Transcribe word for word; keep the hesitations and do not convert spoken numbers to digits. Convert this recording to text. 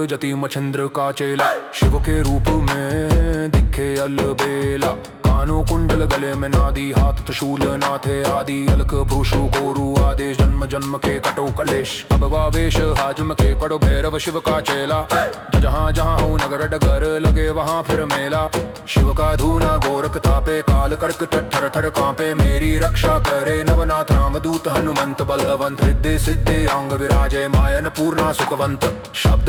जति मच्छिंद्र का चेला, शिव के रूप में दिखे अलबेला। कानों कुंडल गले में नादी, हाथ त्रिशूल नाथे आदि, अलक भ्रूषु गोरु आदेश, जन्म जन्म के कटो कलेश। अब वावेश हाजम के पड़ो भैरव शिव का चेला, जहाँ जहाँ हो नगर डगर लगे वहाँ फिर मेला। शिव का धूना गोरख तापे, काल कर्क ठर ठर कांपे, मेरी रक्षा करे नवनाथ रामदूत हनुमंत। बलवंत हृदय सिद्धि अंग विराजे, मायन पूर्णा सुखवंत, शब्द